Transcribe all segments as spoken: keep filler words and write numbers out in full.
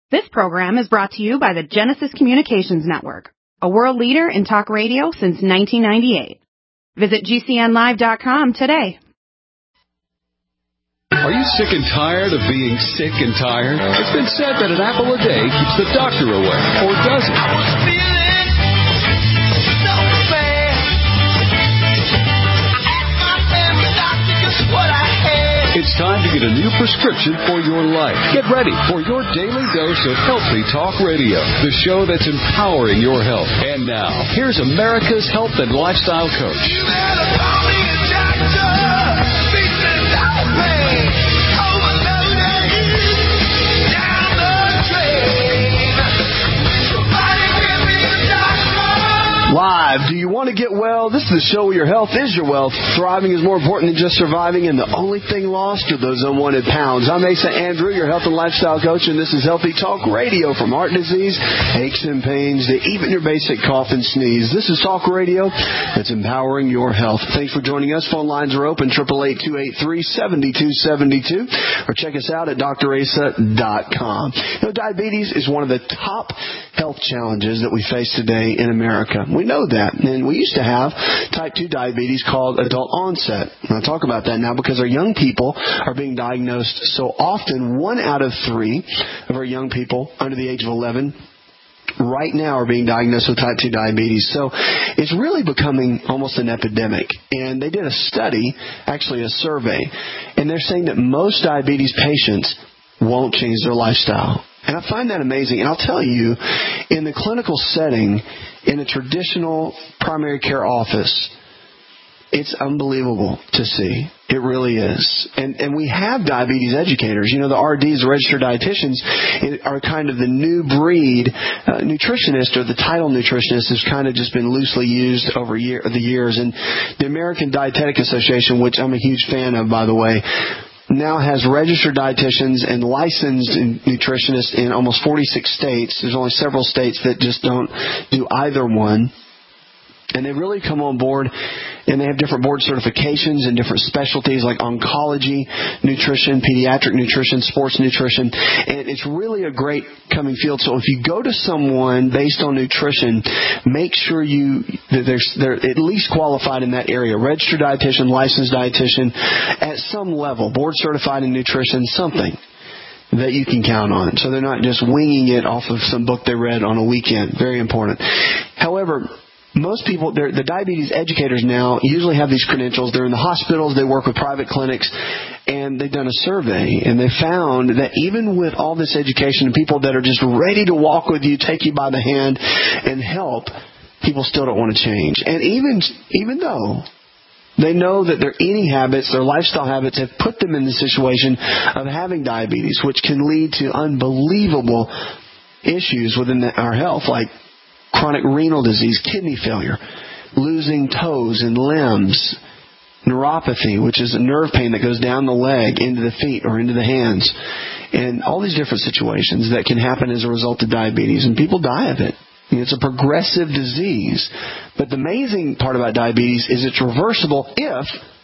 This program is brought to you by the Genesis Communications Network, a world leader in talk radio since nineteen ninety-eight. Visit G C N live dot com today. Are you sick and tired of being sick and tired? It's been said that an apple a day keeps the doctor away, or does it? I was feeling so bad. I asked my family doctor just what I had. It's time to get a new prescription for your life. Get ready for your daily dose of Healthy Talk Radio, the show that's empowering your health. And now, here's America's health and lifestyle coach. You better call me a doctor. Featuring no pain. Overloaded. Down the drain. Somebody give me a doctor. Live. Do you want to get well? This is the show where your health is your wealth. Thriving is more important than just surviving, and the only thing lost are those unwanted pounds. I'm Asa Andrew, your health and lifestyle coach, and this is Healthy Talk Radio. From heart disease, aches and pains, to even your basic cough and sneeze. This is Talk Radio that's empowering your health. Thanks for joining us. Phone lines are open, eight eight eight, two eight three, seven two seven two, or check us out at D R asa dot com. You know, diabetes is one of the top health challenges that we face today in America. We know that. And we used to have type two diabetes called adult onset. And I'll talk about that now because our young people are being diagnosed so often. One out of three of our young people under the age of eleven right now are being diagnosed with type two diabetes. So it's really becoming almost an epidemic. And they did a study, actually a survey, and they're saying that most diabetes patients won't change their lifestyle. And I find that amazing. And I'll tell you, in the clinical setting, in a traditional primary care office, it's unbelievable to see. It really is. And and we have diabetes educators. You know, the R Ds, the registered dietitians, are kind of the new breed. Uh, nutritionist, or the title nutritionist, has kind of just been loosely used over year, the years. And the American Dietetic Association, which I'm a huge fan of, by the way, now has registered dietitians and licensed nutritionists in almost forty-six states. There's only several states that just don't do either one. And they really come on board, and they have different board certifications and different specialties like oncology, nutrition, pediatric nutrition, sports nutrition. And it's really a great coming field. So if you go to someone based on nutrition, make sure you that they're, they're at least qualified in that area. Registered dietitian, licensed dietitian, at some level, board certified in nutrition, something that you can count on. So they're not just winging it off of some book they read on a weekend. Very important. However, most people, the diabetes educators now usually have these credentials. They're in the hospitals. They work with private clinics. And they've done a survey. And they found that even with all this education and people that are just ready to walk with you, take you by the hand, and help, people still don't want to change. And even even though they know that their eating habits, their lifestyle habits have put them in the situation of having diabetes, which can lead to unbelievable issues within the, our health, like chronic renal disease, kidney failure, losing toes and limbs, neuropathy, which is a nerve pain that goes down the leg into the feet or into the hands, and all these different situations that can happen as a result of diabetes. And people die of it. It's a progressive disease. But the amazing part about diabetes is it's reversible if,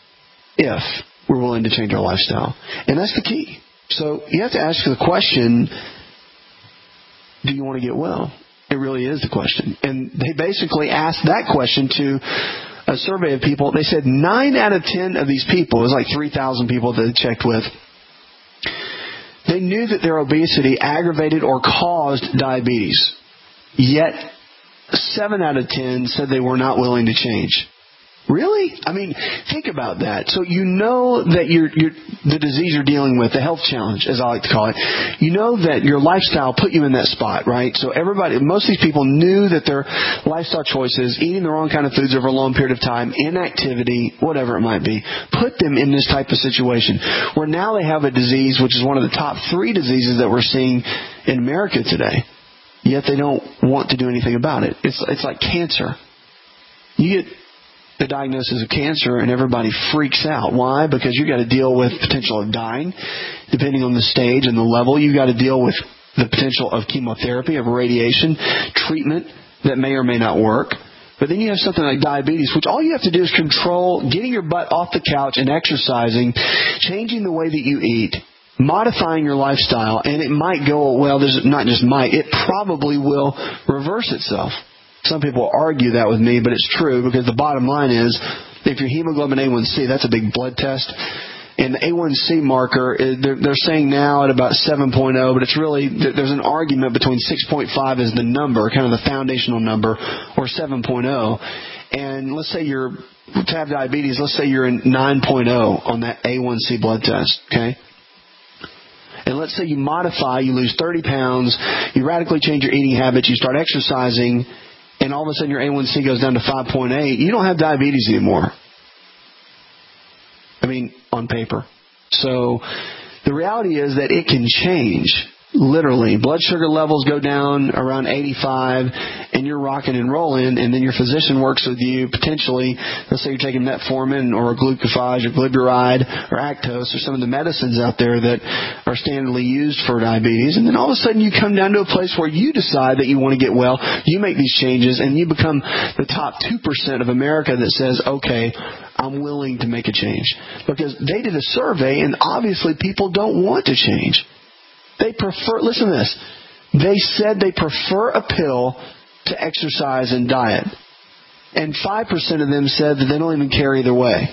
if we're willing to change our lifestyle. And that's the key. So you have to ask the question, do you want to get well? It really is the question. And they basically asked that question to a survey of people. They said nine out of ten of these people, it was like three thousand people that they checked with, they knew that their obesity aggravated or caused diabetes. Yet seven out of ten said they were not willing to change. Really? I mean, think about that. So you know that you're, you're, the disease you're dealing with, the health challenge, as I like to call it, you know that your lifestyle put you in that spot, right? So everybody, most of these people knew that their lifestyle choices, eating the wrong kind of foods over a long period of time, inactivity, whatever it might be, put them in this type of situation where now they have a disease which is one of the top three diseases that we're seeing in America today. Yet they don't want to do anything about it. It's, it's like cancer. You get the diagnosis of cancer and everybody freaks out. Why? Because you got to deal with potential of dying, depending on the stage and the level. You got to deal with the potential of chemotherapy, of radiation, treatment that may or may not work. But then you have something like diabetes, which all you have to do is control getting your butt off the couch and exercising, changing the way that you eat, modifying your lifestyle, and it might go, well, there's not just might, it probably will reverse itself. Some people argue that with me, but it's true, because the bottom line is, if your hemoglobin A one C, that's a big blood test, and the A one C marker, they're, they're saying now at about seven point oh, but it's really, there's an argument between six point five as the number, kind of the foundational number, or seven point oh. And let's say you're, to have diabetes, let's say you're in nine point oh on that A one C blood test, okay? And let's say you modify, you lose thirty pounds, you radically change your eating habits, you start exercising, and all of a sudden your A one C goes down to five point eight, you don't have diabetes anymore. I mean, on paper. So the reality is that it can change, literally. Blood sugar levels go down around eighty-five, and you're rocking and rolling, and then your physician works with you, potentially, let's say you're taking metformin or glucophage or glyburide or Actos or some of the medicines out there that are standardly used for diabetes, and then all of a sudden you come down to a place where you decide that you want to get well, you make these changes, and you become the top two percent of America that says, okay, I'm willing to make a change. Because they did a survey, and obviously people don't want to change. They prefer, listen to this, they said they prefer a pill to exercise and diet. And five percent of them said that they don't even care either way.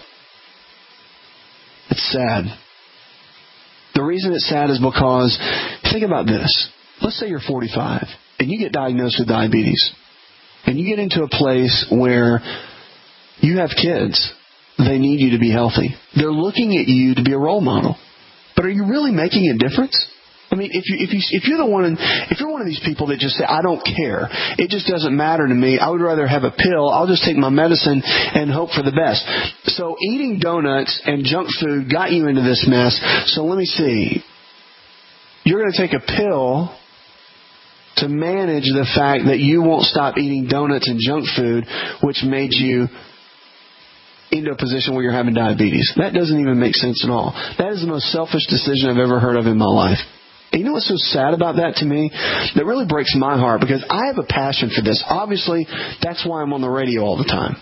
It's sad. The reason it's sad is because, think about this. Let's say you're forty-five and you get diagnosed with diabetes. And you get into a place where you have kids. They need you to be healthy. They're looking at you to be a role model. But are you really making a difference? I mean, if you if you if you're the one if you're one of these people that just say, I don't care, it just doesn't matter to me, I would rather have a pill, I'll just take my medicine and hope for the best. So eating donuts and junk food got you into this mess. So let me see. You're going to take a pill to manage the fact that you won't stop eating donuts and junk food, which made you into a position where you're having diabetes. That doesn't even make sense at all. That is the most selfish decision I've ever heard of in my life. And you know what's so sad about that to me? That really breaks my heart, because I have a passion for this. Obviously, that's why I'm on the radio all the time.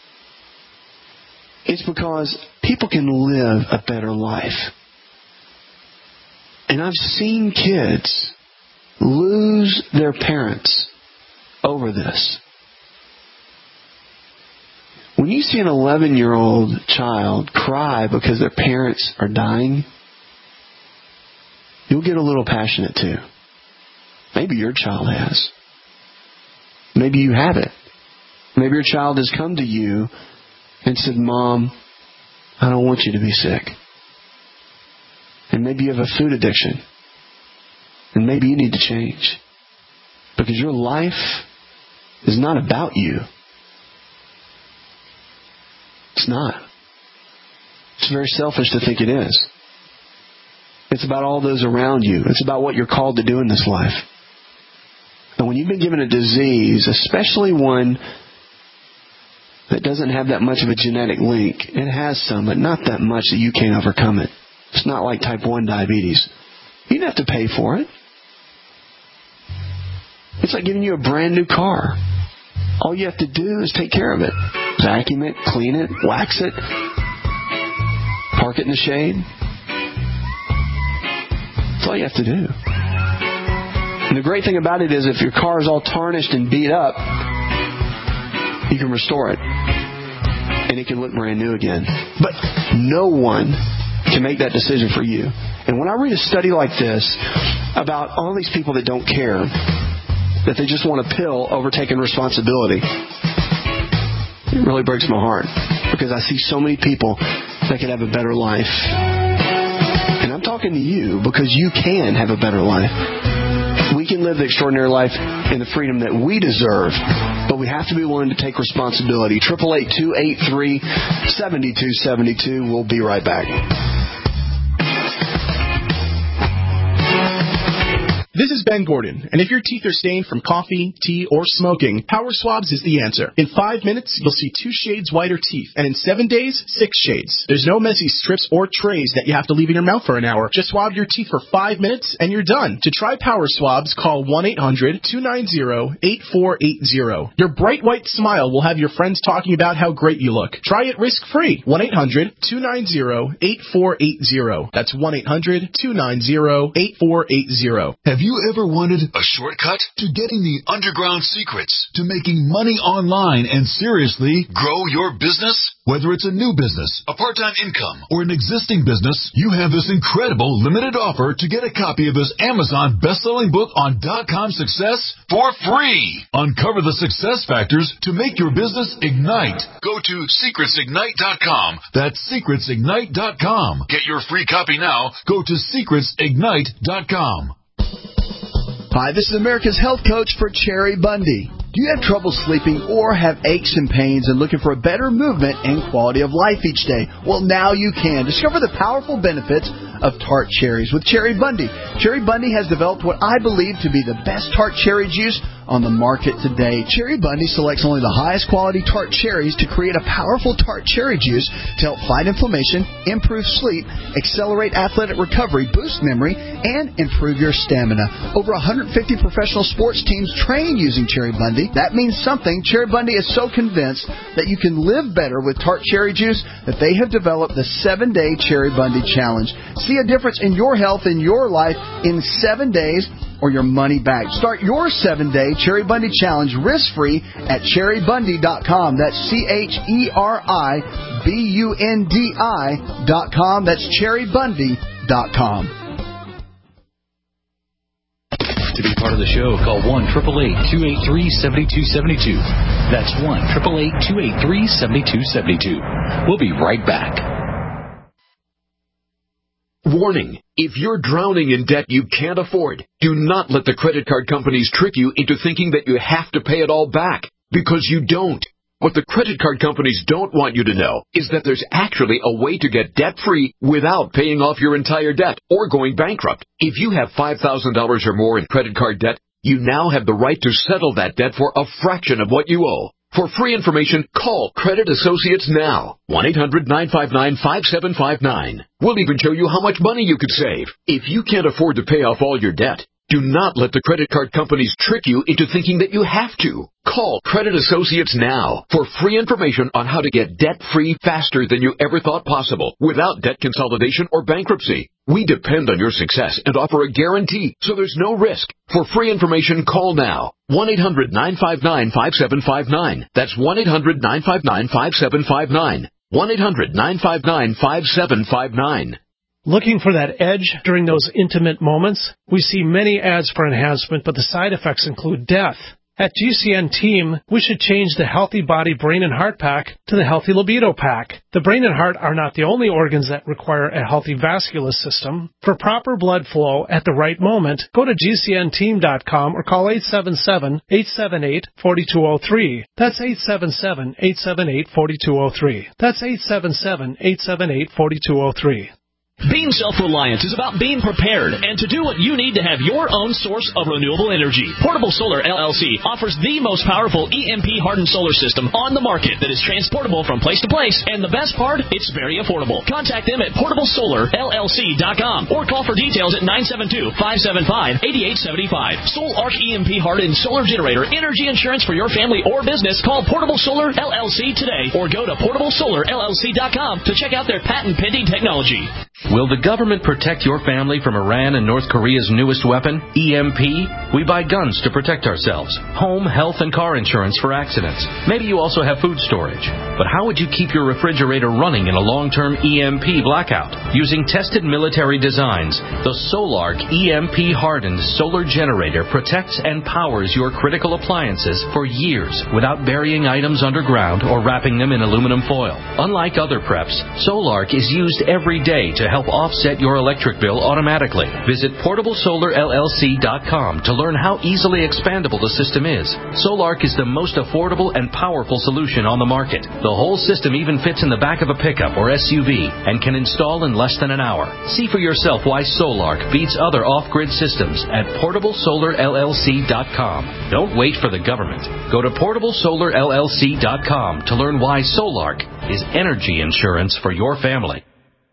It's because people can live a better life. And I've seen kids lose their parents over this. When you see an eleven-year-old child cry because their parents are dying, you'll get a little passionate too. Maybe your child has. Maybe you have it. Maybe your child has come to you and said, Mom, I don't want you to be sick. And maybe you have a food addiction. And maybe you need to change. Because your life is not about you. It's not. It's very selfish to think it is. It's about all those around you. It's about what you're called to do in this life. And when you've been given a disease, especially one that doesn't have that much of a genetic link, it has some, but not that much that you can't overcome it. It's not like type one diabetes. You don't have to pay for it. It's like giving you a brand new car. All you have to do is take care of it. Vacuum it, clean it, wax it, park it in the shade. That's all you have to do. And the great thing about it is if your car is all tarnished and beat up, you can restore it. And it can look brand new again. But no one can make that decision for you. And when I read a study like this about all these people that don't care, that they just want a pill over taking responsibility, it really breaks my heart. Because I see so many people that could have a better life. And I'm talking to you because you can have a better life. We can live the extraordinary life in the freedom that we deserve, but we have to be willing to take responsibility. eight eight eight, two eight three, seven two seven two. We'll be right back. This is Ben Gordon, and if your teeth are stained from coffee, tea, or smoking, Power Swabs is the answer. In five minutes, you'll see two shades whiter teeth, and in seven days, six shades. There's no messy strips or trays that you have to leave in your mouth for an hour. Just swab your teeth for five minutes, and you're done. To try Power Swabs, call one eight hundred two nine zero eight four eight zero. Your bright white smile will have your friends talking about how great you look. Try it risk-free. one eight hundred two nine zero eight four eight zero. That's one eight hundred two nine zero eight four eight zero. Have you ever wanted a shortcut to getting the underground secrets to making money online and seriously grow your business? Whether it's a new business, a part-time income, or an existing business, you have this incredible limited offer to get a copy of this Amazon best-selling book on dot-com success for free. Uncover the success factors to make your business ignite. Go to secrets ignite dot com. That's secrets ignite dot com. Get your free copy now. Go to secrets ignite dot com. Hi, this is America's health coach for Cherry Bundy. Do you have trouble sleeping or have aches and pains and looking for a better movement and quality of life each day? Well, now you can. Discover the powerful benefits of tart cherries with Cherry Bundy. Cherry Bundy has developed what I believe to be the best tart cherry juice on the market today. Cherry Bundy selects only the highest quality tart cherries to create a powerful tart cherry juice to help fight inflammation, improve sleep, accelerate athletic recovery, boost memory, and improve your stamina. Over one hundred fifty professional sports teams train using Cherry Bundy. That means something. Cherry Bundy is so convinced that you can live better with tart cherry juice that they have developed the seven-day Cherry Bundy Challenge. See a difference in your health and your life in seven days or your money back. Start your seven-day Cherry Bundy Challenge risk-free at cherry bundy dot com. That's C H E R I B U N D I dot com. That's cherry bundy dot com. To be part of the show, call one eight eight eight, two eight three, seven two seven two. That's one eight eight eight, two eight three, seven two seven two. We'll be right back. Warning. If you're drowning in debt you can't afford, do not let the credit card companies trick you into thinking that you have to pay it all back, because you don't. What the credit card companies don't want you to know is that there's actually a way to get debt-free without paying off your entire debt or going bankrupt. If you have five thousand dollars or more in credit card debt, you now have the right to settle that debt for a fraction of what you owe. For free information, call Credit Associates now. one eight hundred nine five nine five seven five nine. We'll even show you how much money you could save. If you can't afford to pay off all your debt, do not let the credit card companies trick you into thinking that you have to. Call Credit Associates now for free information on how to get debt-free faster than you ever thought possible without debt consolidation or bankruptcy. We depend on your success and offer a guarantee, so there's no risk. For free information, call now. one eight hundred nine five nine five seven five nine. That's one eight hundred nine five nine five seven five nine. one eight hundred nine five nine five seven five nine. Looking for that edge during those intimate moments? We see many ads for enhancement, but the side effects include death. At G C N Team, we should change the Healthy Body, Brain, and Heart Pack to the Healthy Libido Pack. The brain and heart are not the only organs that require a healthy vascular system. For proper blood flow at the right moment, go to G C N team dot com or call eight seven seven, eight seven eight, four two zero three. That's eight seven seven, eight seven eight, four two zero three. That's eight seven seven, eight seven eight, four two zero three. Being self-reliant is about being prepared and to do what you need to have your own source of renewable energy. Portable Solar L L C offers the most powerful E M P-hardened solar system on the market that is transportable from place to place, and the best part, it's very affordable. Contact them at portable solar L L C dot com or call for details at nine seven two, five seven five, eight eight seven five. SolArc E M P-hardened solar generator energy insurance for your family or business. Call Portable Solar L L C today or go to portable solar L L C dot com to check out their patent-pending technology. Will the government protect your family from Iran and North Korea's newest weapon, E M P? We buy guns to protect ourselves, home, health, and car insurance for accidents. Maybe you also have food storage. But how would you keep your refrigerator running in a long-term E M P blackout? Using tested military designs, the SolArc E M P-hardened solar generator protects and powers your critical appliances for years without burying items underground or wrapping them in aluminum foil. Unlike other preps, SolArc is used every day to help offset your electric bill automatically. Visit portable solar L L C dot com to learn how easily expandable the system is. Solark is the most affordable and powerful solution on the market. The whole system even fits in the back of a pickup or S U V and can install in less than an hour. See for yourself why Solark beats other off-grid systems at portable solar L L C dot com. Don't wait for the government. Go to portable solar L L C dot com to learn why Solark is energy insurance for your family.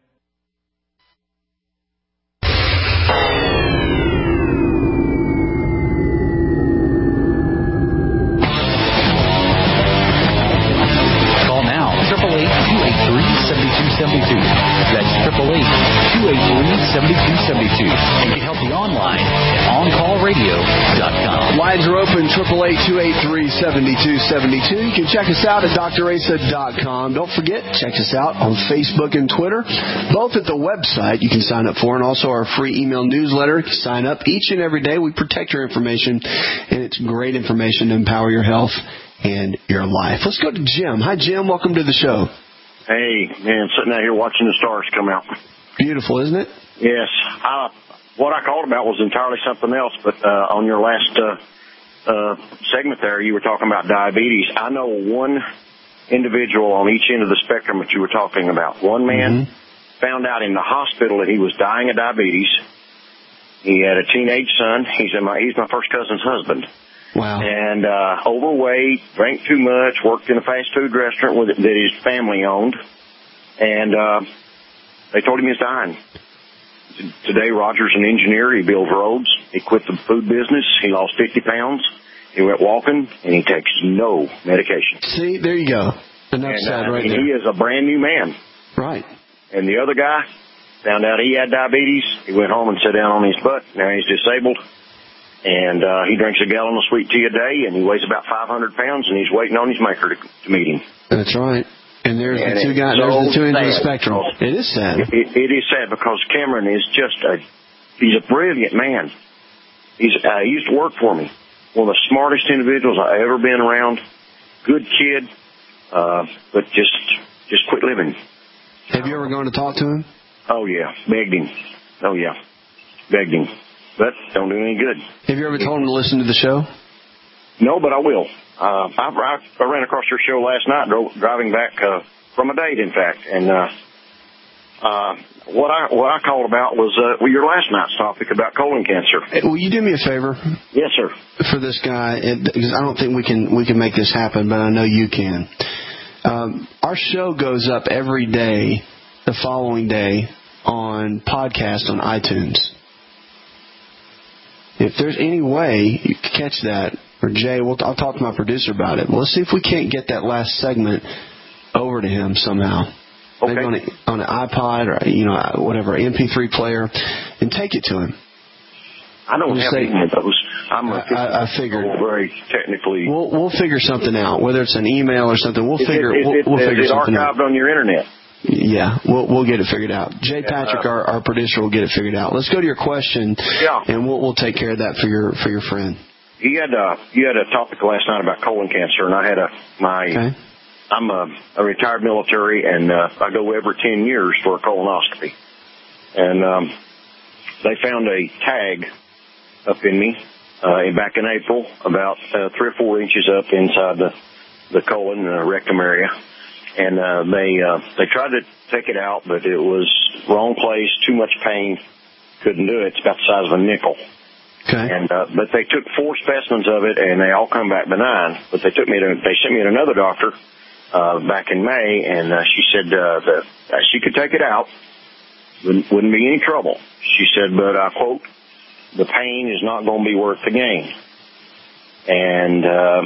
Call now, eight eight eight, two eight three, seven two seven two. That's eight eight eight, two eight three, seven two seven two. And get help you online at on call radio dot com. Lines are open, eight eight eight, two eight three, seven two seven two. You can check us out at D R Asa dot com. Don't forget, check us out on Facebook and Twitter, both at the website you can sign up for, and also our free email newsletter. You can sign up each and every day. We protect your information, and it's great information to empower your health and your life. Let's go to Jim. Hi, Jim. Welcome to the show. Hey, man, sitting out here watching the stars come out. Beautiful, isn't it? Yes. Uh, what I called about was entirely something else, but uh, on your last uh, uh, segment there, you were talking about diabetes. I know one individual on each end of the spectrum that you were talking about. One man mm-hmm. found out in the hospital that he was dying of diabetes. He had a teenage son. He's in my, he's my first cousin's husband. Wow. And uh, overweight, drank too much, worked in a fast food restaurant with, that his family owned. And uh, they told him he was dying. Today, Roger's an engineer. He builds roads. He quit the food business. He lost fifty pounds. He went walking, and he takes no medication. See, there you go. Enough and, said uh, right and there. he is a brand-new man. Right. And the other guy found out he had diabetes. He went home and sat down on his butt. Now he's disabled. And uh, he drinks a gallon of sweet tea a day, and he weighs about five hundred pounds, and he's waiting on his maker to, to meet him. That's right. And there's and the two guys. So there's the two ends of the sad. spectrum. It is sad. It, it, it is sad because Cameron is just a, he's a brilliant man. He's, uh, he used to work for me. One of the smartest individuals I've ever been around. Good kid, uh, but just, just quit living. Have you ever gone to talk to him? Oh, yeah. Begged him. Oh, yeah. Begged him. But don't do any good. Have you ever told him to listen to the show? No, but I will. Uh, I, I, I ran across your show last night, drove, driving back uh, from a date, in fact. And uh, uh, what I what I called about was uh, well, your last night's topic about colon cancer. Hey, will you do me a favor? Yes, sir. For this guy, because I don't think we can we can make this happen, but I know you can. Um, our show goes up every day, the following day, on podcast on iTunes. If there's any way you can catch that, or Jay, we'll, I'll talk to my producer about it. Well, let's see if we can't get that last segment over to him somehow. Okay. Maybe on, a, on an iPod or, you know, whatever, M P three player, and take it to him. I don't we'll have say, any of those. I'm a I, I figured. Very technically. We'll, we'll figure something out, whether it's an email or something. We'll is figure. It, is we'll, it, we'll is figure it something out. archived on your internet? Yeah, we'll we'll get it figured out. Jay Patrick, yeah. our, our producer, will get it figured out. Let's go to your question, yeah. and we'll we'll take care of that for your for your friend. You had a you had a topic last night about colon cancer, and I had a my okay. I'm a, a retired military, and uh, I go every ten years for a colonoscopy, and um, they found a tag up in me uh, back in April, about uh, three or four inches up inside the the colon uh, rectum area. And uh, they uh, they tried to take it out, but it was wrong place, too much pain, couldn't do it. It's about the size of a nickel. Okay. And uh, but they took four specimens of it, and they all come back benign. But they took me to they sent me to another doctor uh, back in May, and uh, she said uh, that uh, she could take it out, wouldn't, wouldn't be any trouble. She said, but I quote, the pain is not going to be worth the gain. And uh,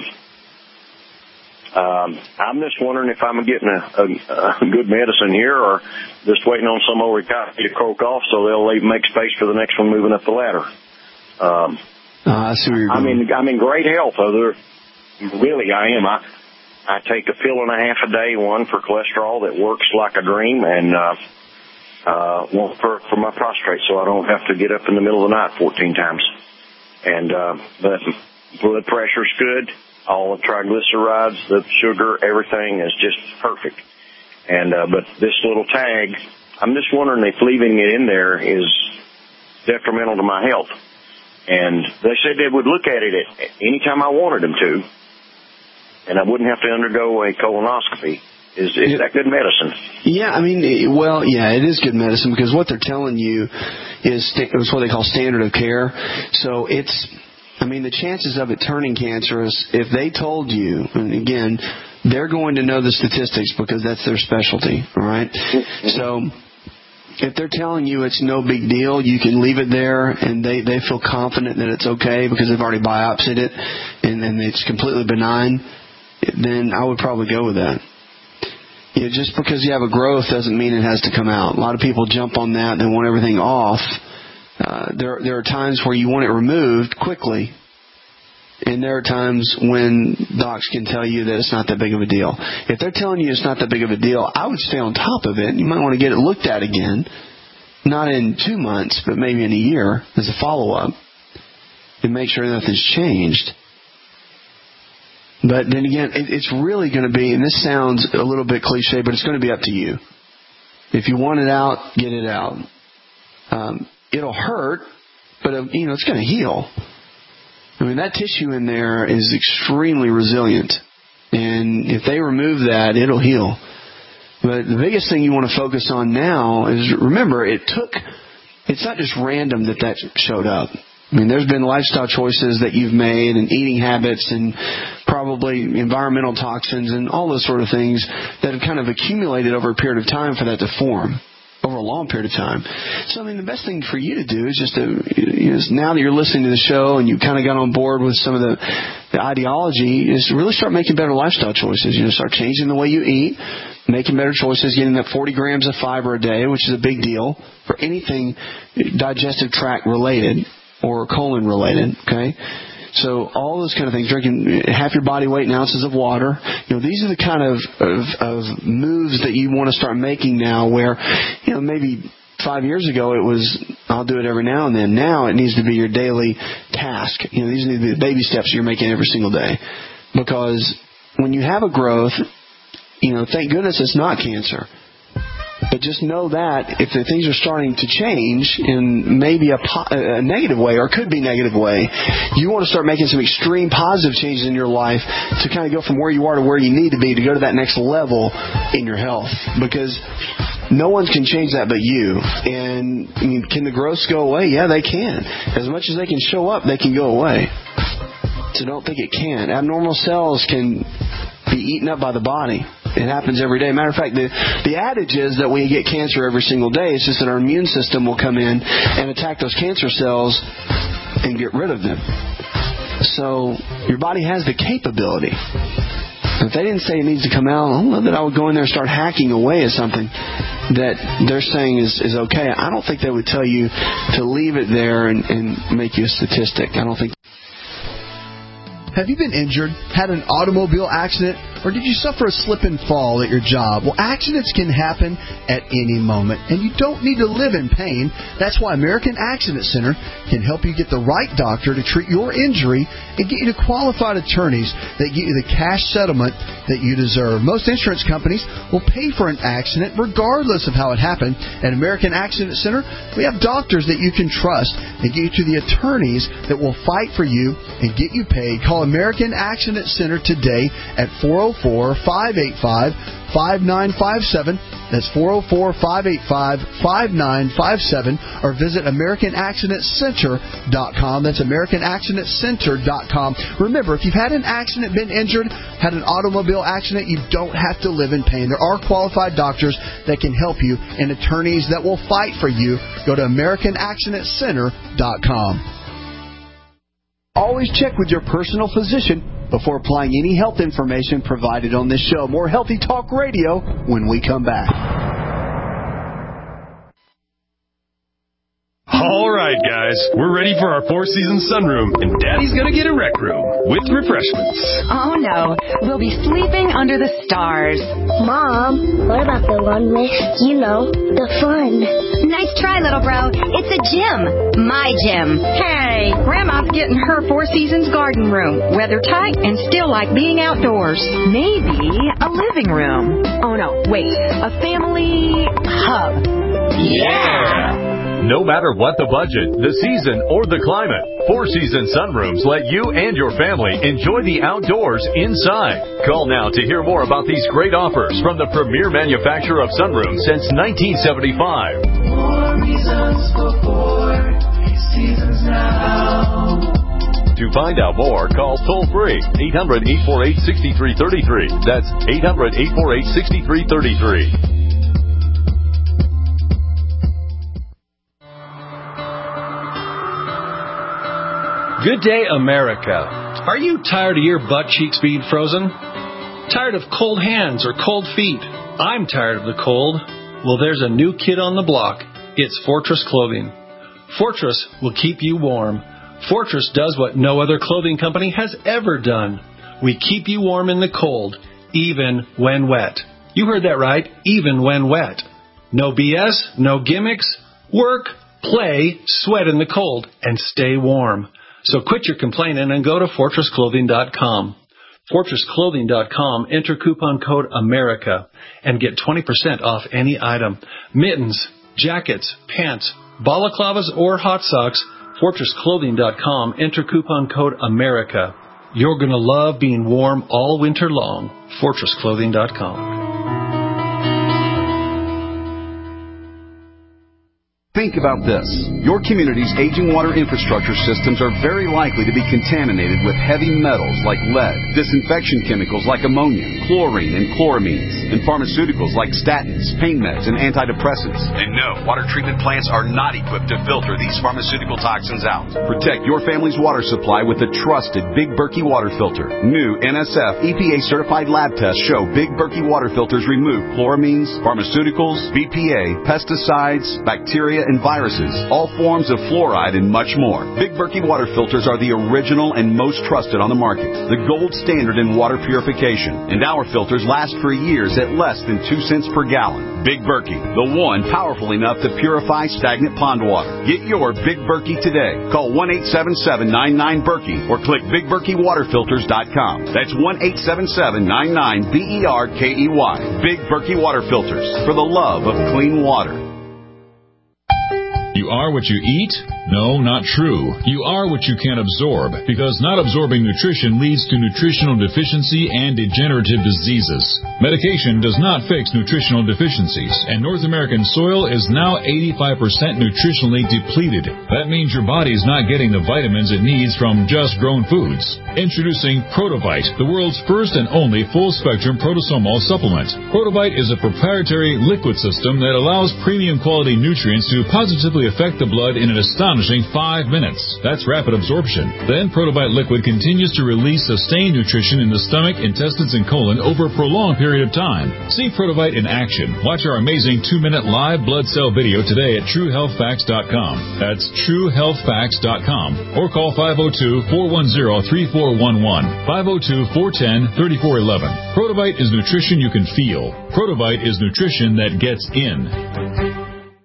Um, I'm just wondering if I'm getting a, a, a good medicine here, or just waiting on some old recovery to croak off so they'll leave, make space for the next one moving up the ladder. Um, uh, I see where you're I'm going. in, I'm in great health. Other, really, I am. I, I take a pill and a half a day, one for cholesterol that works like a dream, and uh, uh, one for, for my prostate, so I don't have to get up in the middle of the night fourteen times. And uh, but blood pressure's good. All the triglycerides, the sugar, everything is just perfect. And uh, but this little tag I'm just wondering if leaving it in there is detrimental to my health. And they said they would look at it at any time I wanted them to, and I wouldn't have to undergo a colonoscopy. Is, is yeah. that good medicine? Yeah, I mean, well, yeah, it is good medicine because what they're telling you is, is what they call standard of care. So it's, I mean, the chances of it turning cancerous, if they told you, and again, they're going to know the statistics because that's their specialty, all right? Mm-hmm. So if they're telling you it's no big deal, you can leave it there, and they, they feel confident that it's okay because they've already biopsied it, and then it's completely benign, then I would probably go with that. You know, just because you have a growth doesn't mean it has to come out. A lot of people jump on that and want everything off. Uh, there, there are times where you want it removed quickly, and there are times when docs can tell you that it's not that big of a deal. If they're telling you it's not that big of a deal, I would stay on top of it. You might want to get it looked at again, not in two months, but maybe in a year as a follow-up, and make sure nothing's changed. But then again, it, it's really going to be, and this sounds a little bit cliche, but it's going to be up to you. If you want it out, get it out. Um, it'll hurt, but uh, you know it's going to heal. I mean, that tissue in there is extremely resilient. And if they remove that, it'll heal. But the biggest thing you want to focus on now is, remember, it took, it's not just random that that showed up. I mean, there's been lifestyle choices that you've made and eating habits and probably environmental toxins and all those sort of things that have kind of accumulated over a period of time for that to form. Over a long period of time. So, I mean, the best thing for you to do is just to, you know, now that you're listening to the show and you kind of got on board with some of the, the ideology, is to really start making better lifestyle choices. You know, start changing the way you eat, making better choices, getting that forty grams of fiber a day, which is a big deal for anything digestive tract related or colon related, okay? So all those kind of things, drinking half your body weight in ounces of water, you know, these are the kind of, of, of moves that you want to start making now where, you know, maybe five years ago it was, I'll do it every now and then. Now it needs to be your daily task. You know, these need to be the baby steps you're making every single day. Because when you have a growth, you know, thank goodness it's not cancer. But just know that if the things are starting to change in maybe a, po- a negative way, or could be negative way, you want to start making some extreme positive changes in your life to kind of go from where you are to where you need to be to go to that next level in your health. Because no one can change that but you. And I mean, can the growths go away? Yeah, they can. As much as they can show up, they can go away. So don't think it can. Abnormal cells can be eaten up by the body. It happens every day. Matter of fact, the, the adage is that we get cancer every single day. It's just that our immune system will come in and attack those cancer cells and get rid of them. So your body has the capability. If they didn't say it needs to come out, I don't know that I would go in there and start hacking away at something that they're saying is, is okay. I don't think they would tell you to leave it there and, and make you a statistic. I don't think. Have you been injured, had an automobile accident, or did you suffer a slip and fall at your job? Well, accidents can happen at any moment, and you don't need to live in pain. That's why American Accident Center can help you get the right doctor to treat your injury and get you to qualified attorneys that get you the cash settlement that you deserve. Most insurance companies will pay for an accident regardless of how it happened. At American Accident Center, we have doctors that you can trust and get you to the attorneys that will fight for you and get you paid. Call American Accident Center today at four oh four, five eight five, five nine five seven. That's four oh four, five eight five, five nine five seven. Or visit American Accident Center dot com. That's American Accident Center dot com. Remember, if you've had an accident, been injured, had an automobile accident, you don't have to live in pain. There are qualified doctors that can help you and attorneys that will fight for you. Go to American Accident Center dot com. Always check with your personal physician before applying any health information provided on this show. More Healthy Talk Radio when we come back. All right, guys, we're ready for our Four Seasons sunroom, and Daddy's going to get a rec room with refreshments. Oh, no. We'll be sleeping under the stars. Mom, what about the one with, you know, the fun? Nice try, little bro. It's a gym. My gym. Hey, Grandma's getting her Four Seasons garden room. Weather tight and still like being outdoors. Maybe a living room. Oh, no, wait. A family hub. Yeah! No matter what the budget, the season, or the climate, Four Seasons Sunrooms let you and your family enjoy the outdoors inside. Call now to hear more about these great offers from the premier manufacturer of sunrooms since nineteen seventy-five. More reasons for Four Seasons now. To find out more, call toll-free eight hundred, eight four eight, six three three three. That's eight hundred, eight four eight, six three three three. Good day, America. Are you tired of your butt cheeks being frozen? Tired of cold hands or cold feet? I'm tired of the cold. Well, there's a new kid on the block. It's Fortress Clothing. Fortress will keep you warm. Fortress does what no other clothing company has ever done. We keep you warm in the cold, even when wet. You heard that right, even when wet. No B S, no gimmicks. Work, play, sweat in the cold, and stay warm. So quit your complaining and go to fortress clothing dot com. fortress clothing dot com, enter coupon code AMERICA and get twenty percent off any item. Mittens, jackets, pants, balaclavas, or hot socks, fortress clothing dot com, enter coupon code AMERICA. You're going to love being warm all winter long. fortress clothing dot com. Think about this. Your community's aging water infrastructure systems are very likely to be contaminated with heavy metals like lead, disinfection chemicals like ammonia, chlorine and chloramines, and pharmaceuticals like statins, pain meds, and antidepressants. And no, water treatment plants are not equipped to filter these pharmaceutical toxins out. Protect your family's water supply with the trusted Big Berkey water filter. New N S F E P A-certified lab tests show Big Berkey water filters remove chloramines, pharmaceuticals, B P A, pesticides, bacteria, and viruses, all forms of fluoride, and much more. Big Berkey water filters are the original and most trusted on the market, the gold standard in water purification, and our filters last for years at less than two cents per gallon. Big Berkey, the one powerful enough to purify stagnant pond water. Get your Big Berkey today. Call one eight seven seven, nine nine, Berkey or click big berkey water filters dot com. That's one eight seven seven, nine nine, B E R K E Y. Big Berkey water filters, for the love of clean water. You are what you eat? No, not true. You are what you can absorb, because not absorbing nutrition leads to nutritional deficiency and degenerative diseases. Medication does not fix nutritional deficiencies, and North American soil is now eighty-five percent nutritionally depleted. That means your body's not getting the vitamins it needs from just grown foods. Introducing Protovite, the world's first and only full-spectrum protosomal supplement. Protovite is a proprietary liquid system that allows premium quality nutrients to positively affect the blood in an astonishing five minutes. That's rapid absorption. Then Protovite liquid continues to release sustained nutrition in the stomach, intestines, and colon over a prolonged period of time. See Protovite in action. Watch our amazing two-minute live blood cell video today at true health facts dot com. That's true health facts dot com. Or call five oh two, four one zero, three four one one, five oh two, four one zero, three four one one. Protovite is nutrition you can feel. Protovite is nutrition that gets in.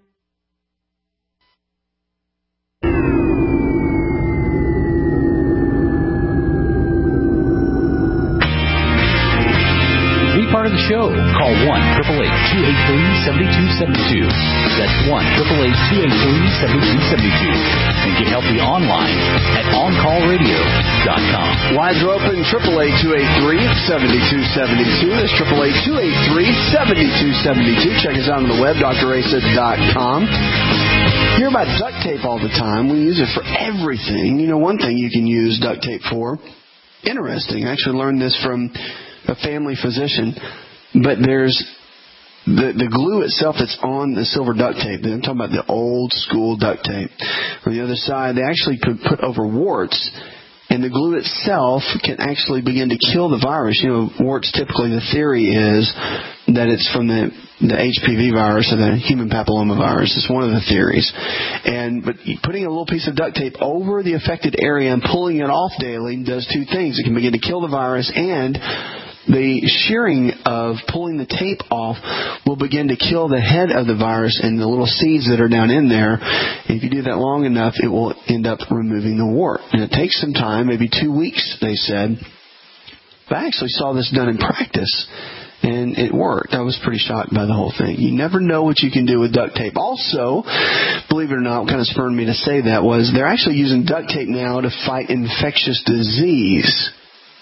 Of the show, call one eight eight eight, two eight three, seven two seven two. That's one eight eight eight, two eight three, seven two seven two. And get healthy online at on call radio dot com. Lines are open, eight eight eight, two eight three, seven two seven two. That's eight eight eight, two eight three, seven two seven two. Check us out on the web, D R asa dot com. You hear about duct tape all the time. We use it for everything. You know, one thing you can use duct tape for. Interesting. I actually learned this from a family physician, but there's the the glue itself that's on the silver duct tape. I'm talking about the old school duct tape. On the other side, they actually put, put over warts, and the glue itself can actually begin to kill the virus. You know, warts, typically the theory is that it's from the the H P V virus or the human papilloma virus. It's one of the theories. And but putting a little piece of duct tape over the affected area and pulling it off daily does two things. It can begin to kill the virus, and the shearing of pulling the tape off will begin to kill the head of the virus and the little seeds that are down in there. If you do that long enough, it will end up removing the wart. And it takes some time, maybe two weeks, they said. But I actually saw this done in practice. And it worked. I was pretty shocked by the whole thing. You never know what you can do with duct tape. Also, believe it or not, what kind of spurred me to say that was they're actually using duct tape now to fight infectious disease.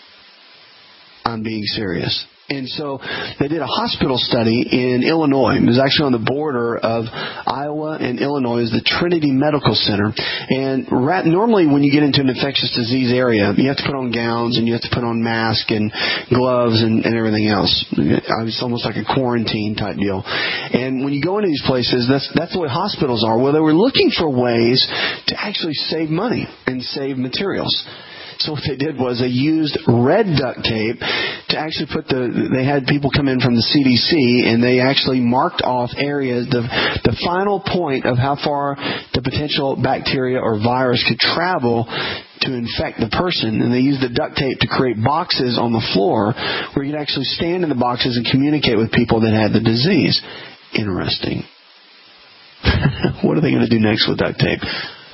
I'm being serious. And so they did a hospital study in Illinois. It was actually on the border of Iowa and Illinois. It was the Trinity Medical Center. And rat, normally when you get into an infectious disease area, you have to put on gowns and you have to put on masks and gloves and, and everything else. It's almost like a quarantine type deal. And when you go into these places, that's, that's the way hospitals are. Well, they were looking for ways to actually save money and save materials. So what they did was they used red duct tape to actually put the, they had people come in from the C D C and they actually marked off areas, the, the final point of how far the potential bacteria or virus could travel to infect the person. And they used the duct tape to create boxes on the floor where you could actually stand in the boxes and communicate with people that had the disease. Interesting. What are they going to do next with duct tape?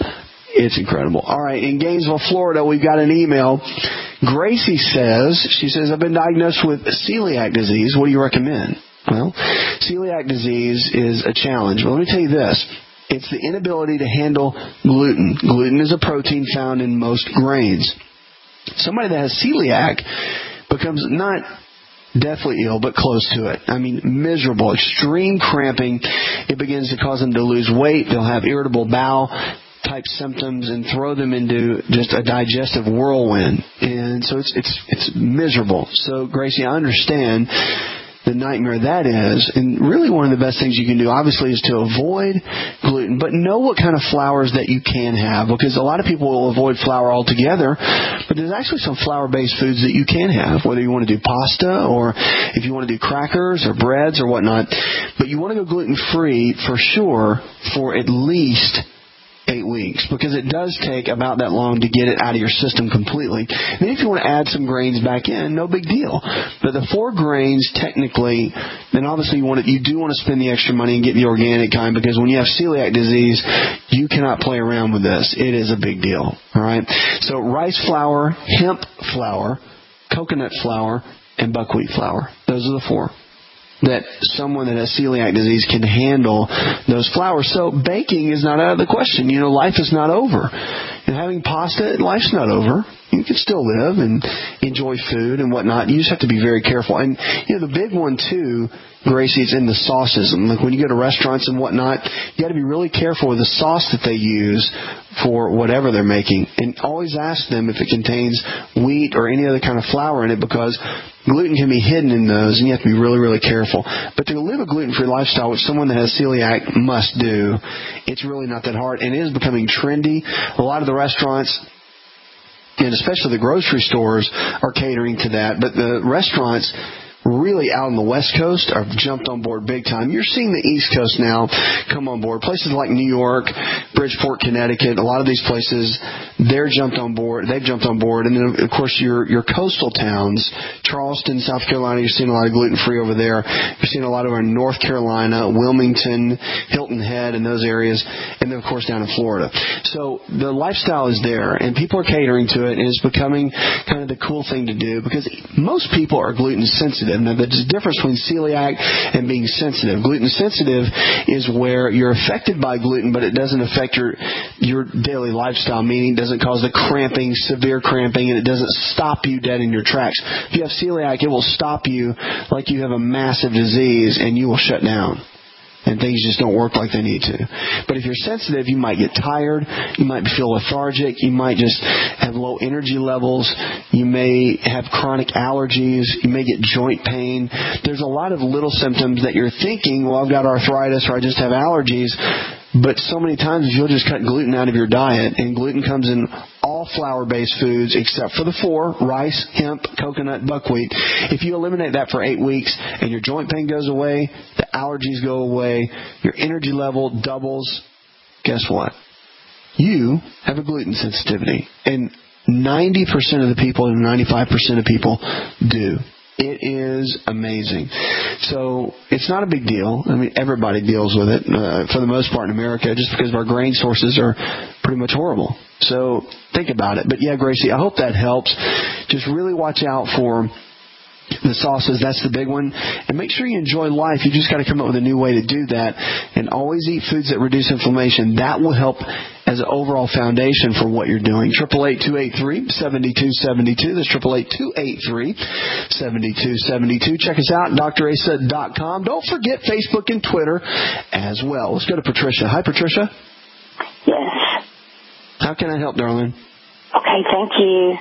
It's incredible. All right, in Gainesville, Florida, we've got an email. Gracie says, she says, I've been diagnosed with celiac disease. What do you recommend? Well, celiac disease is a challenge. Well, let me tell you this. It's the inability to handle gluten. Gluten is a protein found in most grains. Somebody that has celiac becomes not deathly ill, but close to it. I mean, miserable, extreme cramping. It begins to cause them to lose weight. They'll have irritable bowel type symptoms and throw them into just a digestive whirlwind. And so it's it's it's miserable. So, Gracie, I understand the nightmare that is. And really one of the best things you can do, obviously, is to avoid gluten, but know what kind of flours that you can have, because a lot of people will avoid flour altogether, but there's actually some flour-based foods that you can have, whether you want to do pasta or if you want to do crackers or breads or whatnot. But you want to go gluten-free for sure for at least eight weeks, because it does take about that long to get it out of your system completely. And if you want to add some grains back in, no big deal. But the four grains, technically, then obviously you want to, you do want to spend the extra money and get the organic kind, because when you have celiac disease, you cannot play around with this. It is a big deal. All right. So rice flour, hemp flour, coconut flour, and buckwheat flour. Those are the four that someone that has celiac disease can handle those flours. So baking is not out of the question. You know, life is not over. And having pasta, life's not over. You can still live and enjoy food and whatnot. You just have to be very careful. And, you know, the big one, too, Gracie, is in the sauces. And like when you go to restaurants and whatnot, you got to be really careful with the sauce that they use for whatever they're making. And always ask them if it contains wheat or any other kind of flour in it, because gluten can be hidden in those, and you have to be really, really careful. But to live a gluten-free lifestyle, which someone that has celiac must do, it's really not that hard. And it is becoming trendy. A lot of the restaurants, and especially the grocery stores, are catering to that. But the restaurants really out on the West Coast have jumped on board big time. You're seeing the East Coast now come on board. Places like New York, Bridgeport, Connecticut, a lot of these places, they're jumped on board. They've jumped on board. And then, of course, your your coastal towns, Charleston, South Carolina, you're seeing a lot of gluten-free over there. You're seeing a lot over in North Carolina, Wilmington, Hilton Head, and those areas. And then, of course, down in Florida. So the lifestyle is there, and people are catering to it, and it's becoming kind of the cool thing to do, because most people are gluten sensitive. Now, there's a difference between celiac and being sensitive. Gluten sensitive is where you're affected by gluten, but it doesn't affect your your daily lifestyle, meaning it doesn't cause the cramping, severe cramping, and it doesn't stop you dead in your tracks. If you have celiac, it will stop you like you have a massive disease, and you will shut down. And things just don't work like they need to. But if you're sensitive, you might get tired. You might feel lethargic. You might just have low energy levels. You may have chronic allergies. You may get joint pain. There's a lot of little symptoms that you're thinking, well, I've got arthritis or I just have allergies. But so many times you'll just cut gluten out of your diet, and gluten comes in all flour-based foods except for the four: rice, hemp, coconut, buckwheat. If you eliminate that for eight weeks and your joint pain goes away, the allergies go away, your energy level doubles, guess what? You have a gluten sensitivity. And ninety percent of the people and ninety-five percent of people do. It is amazing. So it's not a big deal. I mean, everybody deals with it uh, for the most part in America, just because our grain sources are pretty much horrible. So think about it. But yeah, Gracie, I hope that helps. Just really watch out for The sauces, that's the big one. And make sure you enjoy life. You just got to come up with a new way to do that. And always eat foods that reduce inflammation. That will help as an overall foundation for what you're doing. eight eight eight, two eight three, seven two seven two. That's eight eight eight, two eight three, seven two seven two. Check us out, D R asa dot com. Don't forget Facebook and Twitter as well. Let's go to Patricia. Hi, Patricia. Yes. How can I help, darling? Okay, thank you.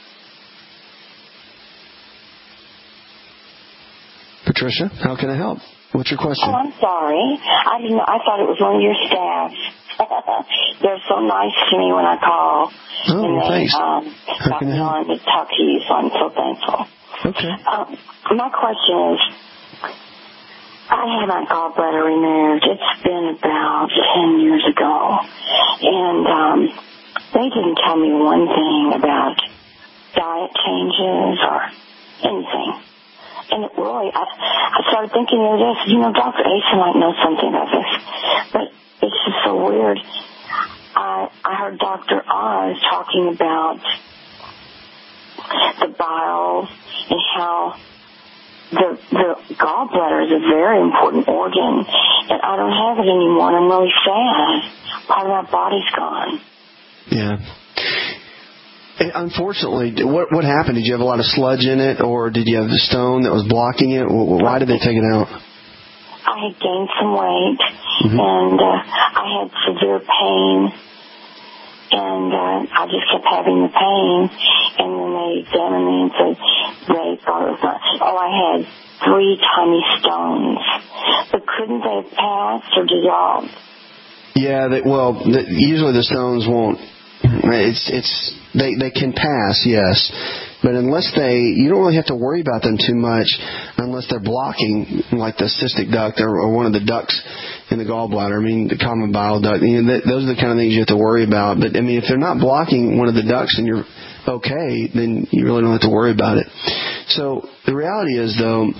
Patricia, how can I help? What's your question? Oh, I'm sorry. I didn't know. I thought it was one of your staff. They're so nice to me when I call. Oh, and they, thanks. Um, how can I help? On to talk to you, so I'm so thankful. Okay. Um, my question is, I had my gallbladder removed. It's been about ten years ago. And um, they didn't tell me one thing about diet changes or anything. And it really, I, I started thinking of this, you know, Doctor Asa might know something about this, but it's just so weird. I I heard Doctor Oz talking about the bile and how the the gallbladder is a very important organ, and I don't have it anymore, and I'm really sad. Part of my body's gone. Yeah. Unfortunately, what what happened? Did you have a lot of sludge in it, or did you have the stone that was blocking it? Why did they take it out? I had gained some weight, mm-hmm. and uh, I had severe pain, and uh, I just kept having the pain. And then they examined me and said they thought it was not. Oh, I had three tiny stones, but couldn't they have passed or dissolved? Yeah, they, well, the, usually the stones won't. It's it's they they can pass, yes, but unless they, you don't really have to worry about them too much unless they're blocking, like the cystic duct or, or one of the ducts in the gallbladder. I mean, the common bile duct. You know, that, those are the kind of things you have to worry about. But I mean, if they're not blocking one of the ducts and you're okay, then you really don't have to worry about it. So the reality is, though,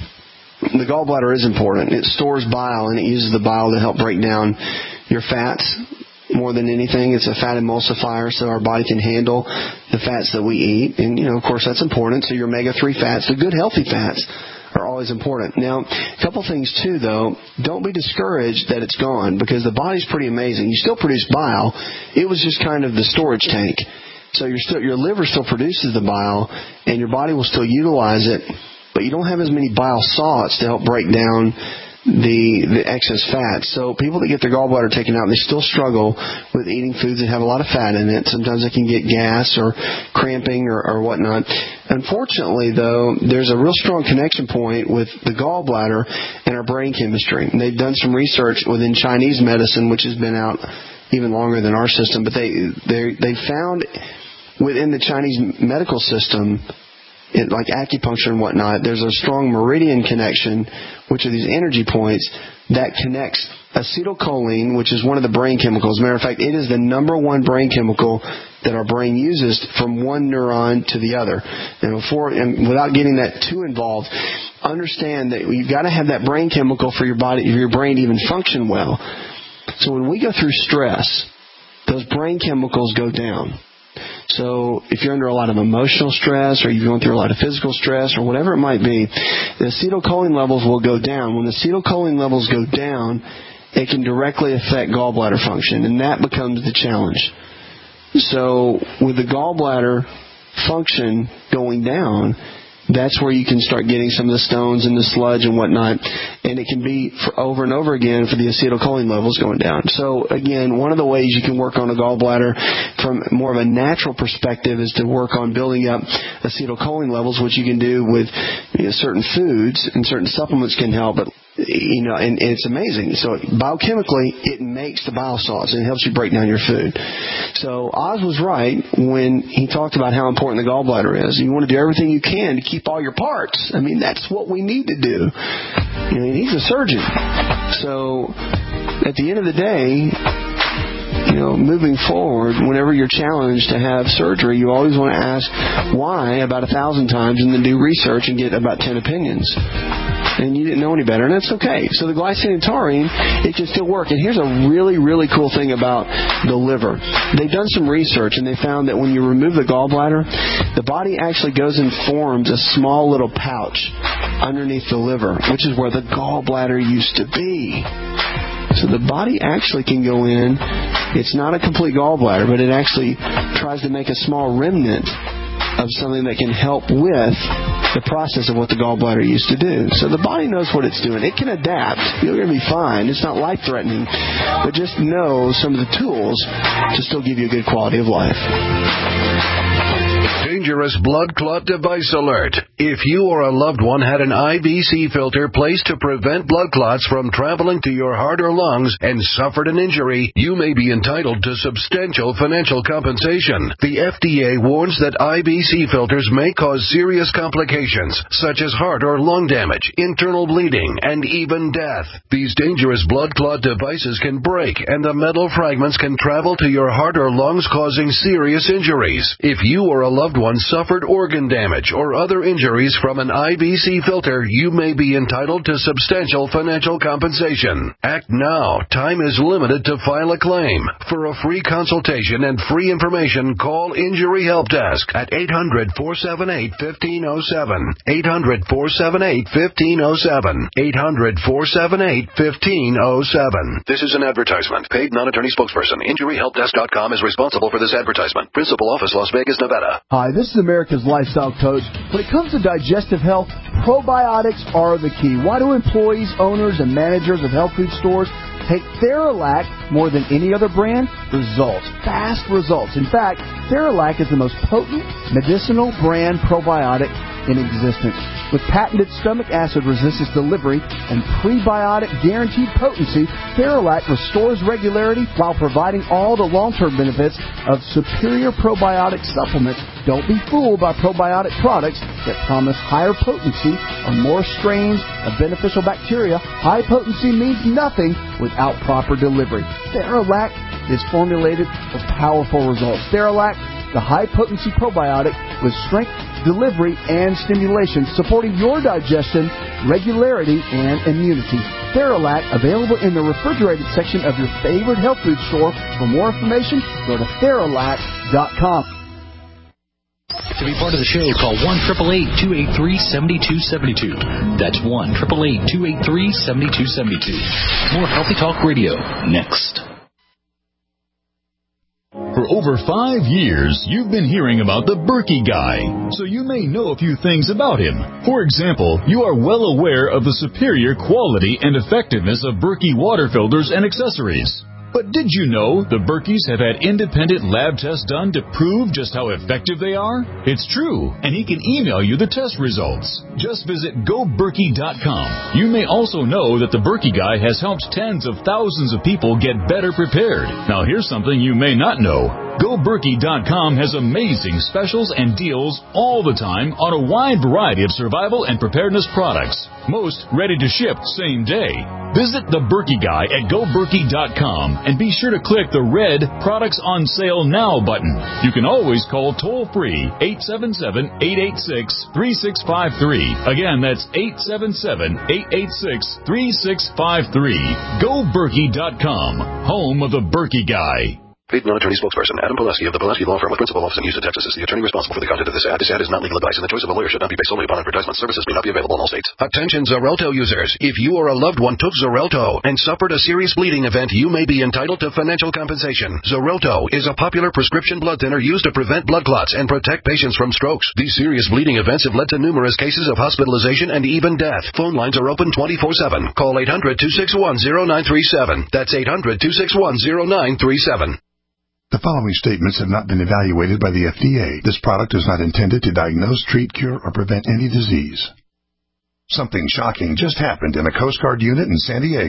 the gallbladder is important. It stores bile and it uses the bile to help break down your fats. More than anything, it's a fat emulsifier, so our body can handle the fats that we eat. And, you know, of course, that's important. So your omega three fats, the good, healthy fats, are always important. Now, a couple things, too, though. Don't be discouraged that it's gone, because the body's pretty amazing. You still produce bile. It was just kind of the storage tank. So you're still, your liver still produces the bile, and your body will still utilize it, but you don't have as many bile salts to help break down the the excess fat. So people that get their gallbladder taken out, they still struggle with eating foods that have a lot of fat in it. Sometimes they can get gas or cramping or, or whatnot. Unfortunately, though, there's a real strong connection point with the gallbladder and our brain chemistry. And they've done some research within Chinese medicine, which has been out even longer than our system, but they they they found within the Chinese medical system, it, like acupuncture and whatnot, there's a strong meridian connection, which are these energy points that connects acetylcholine, which is one of the brain chemicals. As a matter of fact, it is the number one brain chemical that our brain uses from one neuron to the other. And before, and without getting that too involved, understand that you've got to have that brain chemical for your body, for your brain to even function well. So when we go through stress, those brain chemicals go down. So if you're under a lot of emotional stress, or you're going through a lot of physical stress, or whatever it might be, the acetylcholine levels will go down. When the acetylcholine levels go down, it can directly affect gallbladder function, and that becomes the challenge. So with the gallbladder function going down, that's where you can start getting some of the stones and the sludge and whatnot. And it can be for over and over again for the acetylcholine levels going down. So, again, one of the ways you can work on a gallbladder from more of a natural perspective is to work on building up acetylcholine levels, which you can do with, you know, certain foods, and certain supplements can help. But, you know, and, and it's amazing. So biochemically, it makes the bile salts and it helps you break down your food. So Oz was right when he talked about how important the gallbladder is. You want to do everything you can to keep all your parts. I mean, that's what we need to do. You know, he's a surgeon. So at the end of the day, you know, moving forward, whenever you're challenged to have surgery, you always want to ask why about a thousand times and then do research and get about ten opinions. and you didn't know any better, and that's okay. So the glycine and taurine, it can still work. And here's a really, really cool thing about the liver. They've done some research, and they found that when you remove the gallbladder, the body actually goes and forms a small little pouch underneath the liver, which is where the gallbladder used to be. So the body actually can go in. It's not a complete gallbladder, but it actually tries to make a small remnant of something that can help with the process of what the gallbladder used to do. So the body knows what it's doing. It can adapt. You're going to be fine. It's not life-threatening, but just know some of the tools to still give you a good quality of life. Dangerous blood clot device alert. If you or a loved one had an I V C filter placed to prevent blood clots from traveling to your heart or lungs and suffered an injury, you may be entitled to substantial financial compensation. The F D A warns that I V C filters may cause serious complications, such as heart or lung damage, internal bleeding, and even death. These dangerous blood clot devices can break, and the metal fragments can travel to your heart or lungs, causing serious injuries. If you or a loved one suffered organ damage or other injuries from an I V C filter, you may be entitled to substantial financial compensation. Act now. Time is limited to file a claim. For a free consultation and free information, call Injury Help Desk at eight hundred, four seven eight, one five zero seven. eight hundred, four seven eight, one five zero seven. eight hundred, four seven eight, one five zero seven. This is an advertisement. Paid non-attorney spokesperson. Injury Help Desk dot com is responsible for this advertisement. Principal office, Las Vegas, Nevada. Hi, this is America's Lifestyle Coach. When it comes to digestive health, probiotics are the key. Why do employees, owners, and managers of health food stores take Theralac more than any other brand? Results. Fast results. In fact, Theralac is the most potent medicinal brand probiotic in existence. With patented stomach acid resistance delivery and prebiotic guaranteed potency, Theralac restores regularity while providing all the long-term benefits of superior probiotic supplements. Don't be fooled by probiotic products that promise higher potency or more strains of beneficial bacteria. High potency means nothing without proper delivery. Theralac is formulated for powerful results. Theralac, the high-potency probiotic with strength, delivery, and stimulation, supporting your digestion, regularity, and immunity. Theralac, available in the refrigerated section of your favorite health food store. For more information, go to Theralac dot com. To be part of the show, call one eight eight eight, two eight three, seven two seven two. That's one eight eight eight, two eight three, seven two seven two. More Healthy Talk Radio next. For over five years, you've been hearing about the Berkey Guy, so you may know a few things about him. For example, you are well aware of the superior quality and effectiveness of Berkey water filters and accessories. But did you know the Berkeys have had independent lab tests done to prove just how effective they are? It's true, and he can email you the test results. Just visit go berkey dot com. You may also know that the Berkey Guy has helped tens of thousands of people get better prepared. Now here's something you may not know. go berkey dot com has amazing specials and deals all the time on a wide variety of survival and preparedness products. Most ready to ship same day. Visit the Berkey Guy at go berkey dot com and be sure to click the red Products on Sale Now button. You can always call toll-free eight seven seven, eight eight six, three six five three. Again, that's eight seven seven, eight eight six, three six five three. go berkey dot com, home of the Berkey Guy. Paid non-attorney spokesperson Adam Pulaski of the Pulaski Law Firm with principal office in Houston, Texas is the attorney responsible for the content of this ad. This ad is not legal advice, and the choice of a lawyer should not be based solely upon advertisement. Services may not be available in all states. Attention Xarelto users. If you or a loved one took Xarelto and suffered a serious bleeding event, you may be entitled to financial compensation. Xarelto is a popular prescription blood thinner used to prevent blood clots and protect patients from strokes. These serious bleeding events have led to numerous cases of hospitalization and even death. Phone lines are open twenty-four seven. Call eight hundred, two six one, zero nine three seven. That's eight hundred, two six one, zero nine three seven. The following statements have not been evaluated by the F D A. This product is not intended to diagnose, treat, cure, or prevent any disease. Something shocking just happened in a Coast Guard unit in San Diego.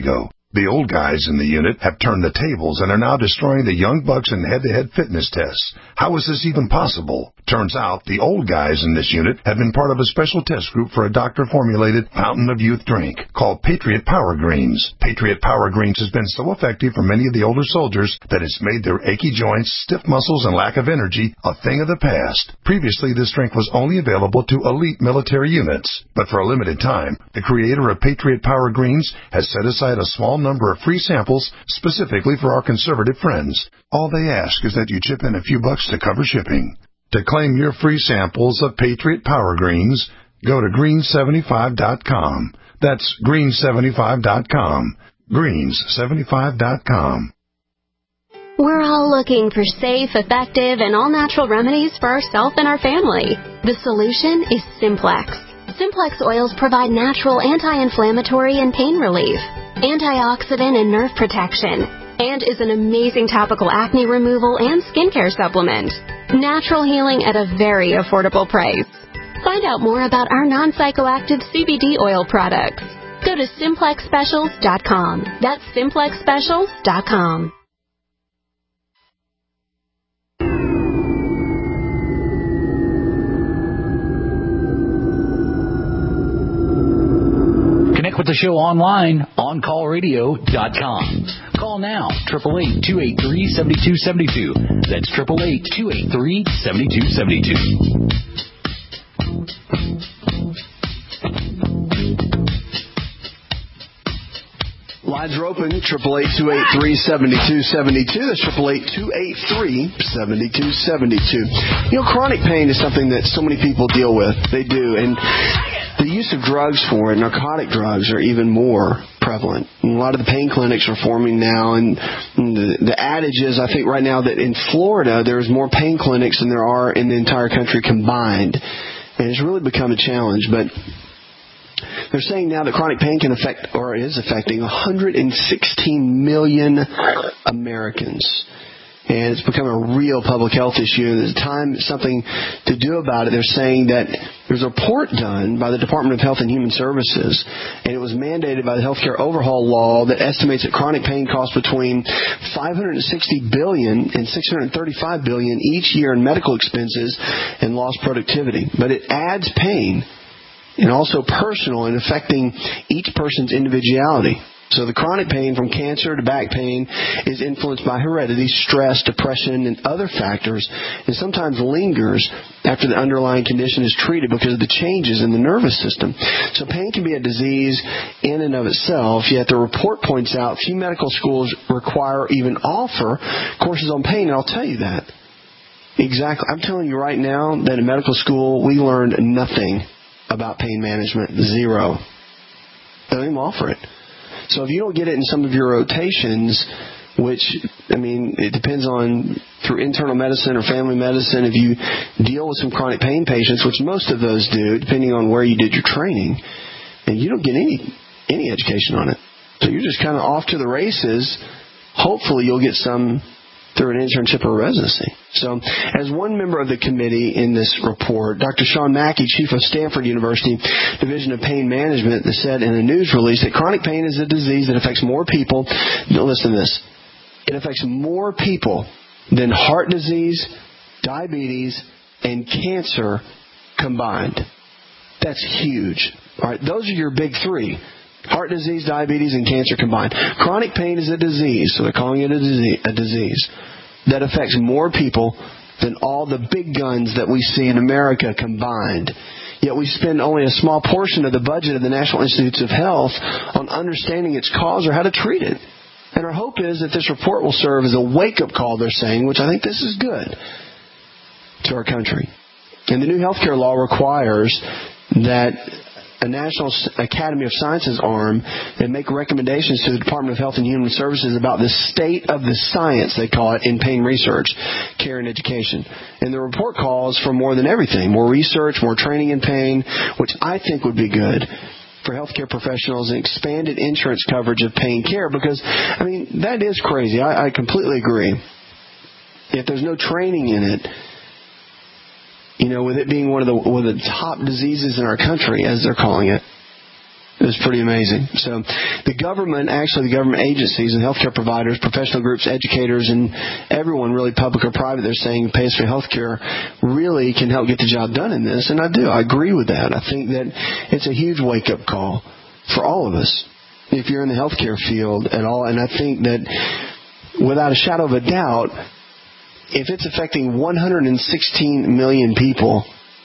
The old guys in the unit have turned the tables and are now destroying the young bucks in head-to-head fitness tests. How is this even possible? Turns out the old guys in this unit have been part of a special test group for a doctor-formulated fountain of youth drink called Patriot Power Greens. Patriot Power Greens has been so effective for many of the older soldiers that it's made their achy joints, stiff muscles, and lack of energy a thing of the past. Previously, this drink was only available to elite military units, but for a limited time, the creator of Patriot Power Greens has set aside a small number of free samples specifically for our conservative friends. All they ask is that you chip in a few bucks to cover shipping. To claim your free samples of Patriot Power Greens, go to green seventy-five dot com. That's green seventy-five dot com. greens seventy-five dot com. We're all looking for safe, effective, and all-natural remedies for ourselves and our family. The solution is Simplex. Simplex oils provide natural anti-inflammatory and pain relief, antioxidant and nerve protection, and is an amazing topical acne removal and skincare supplement. Natural healing at a very affordable price. Find out more about our non-psychoactive C B D oil products. Go to simplex specials dot com. That's simplex specials dot com. Connect with the show online, on call radio dot com. Call now, eight eight eight, two eight three, seven two seven two. That's eight eight eight, two eight three, seven two seven two. Lines are open, eight eight eight, two eight three, seven two seven two. That's eight eight eight, two eight three, seven two seven two. You know, chronic pain is something that so many people deal with. They do. And the use of drugs for it, narcotic drugs, are even more prevalent. And a lot of the pain clinics are forming now, and the, the adage is, I think right now, that in Florida there's more pain clinics than there are in the entire country combined. And it's really become a challenge. But they're saying now that chronic pain can affect, or is affecting, one hundred sixteen million Americans. And it's become a real public health issue. And there's time, something to do about it. They're saying that there's a report done by the Department of Health and Human Services, and it was mandated by the Healthcare Overhaul Law, that estimates that chronic pain costs between five hundred sixty billion dollars and six hundred thirty-five billion dollars each year in medical expenses and lost productivity. But it adds pain, and also personal, in affecting each person's individuality. So the chronic pain, from cancer to back pain, is influenced by heredity, stress, depression, and other factors, and sometimes lingers after the underlying condition is treated because of the changes in the nervous system. So pain can be a disease in and of itself, yet the report points out few medical schools require or even offer courses on pain, and I'll tell you that. Exactly. I'm telling you right now that in medical school we learned nothing about pain management. Zero. They don't even offer it. So if you don't get it in some of your rotations, which, I mean, it depends on, through internal medicine or family medicine, if you deal with some chronic pain patients, which most of those do, depending on where you did your training, and you don't get any any education on it. So you're just kind of off to the races. Hopefully you'll get some through an internship or residency. So, as one member of the committee in this report, Doctor Sean Mackey, chief of Stanford University Division of Pain Management, said in a news release that chronic pain is a disease that affects more people. Now listen to this. It affects more people than heart disease, diabetes, and cancer combined. That's huge. All right, those are your big three. Heart disease, diabetes, and cancer combined. Chronic pain is a disease, so they're calling it a disease, a disease that affects more people than all the big guns that we see in America combined. Yet we spend only a small portion of the budget of the National Institutes of Health on understanding its cause or how to treat it. And our hope is that this report will serve as a wake-up call, they're saying, which I think this is good, to our country. And the new healthcare law requires that a National Academy of Sciences arm and make recommendations to the Department of Health and Human Services about the state of the science, they call it, in pain research, care, and education. And the report calls for more than everything, more research, more training in pain, which I think would be good for healthcare professionals, and expanded insurance coverage of pain care, because, I mean, that is crazy. I, I completely agree. If there's no training in it, you know, with it being one of the one of the top diseases in our country, as they're calling it, It was pretty amazing. So the government, actually the government agencies and healthcare providers, professional groups, educators, and everyone, really public or private, they're saying pays for healthcare really can help get the job done in this. And I do. I agree with that. I think that it's a huge wake-up call for all of us if you're in the healthcare field at all. And I think that without a shadow of a doubt, if it's affecting one hundred sixteen million people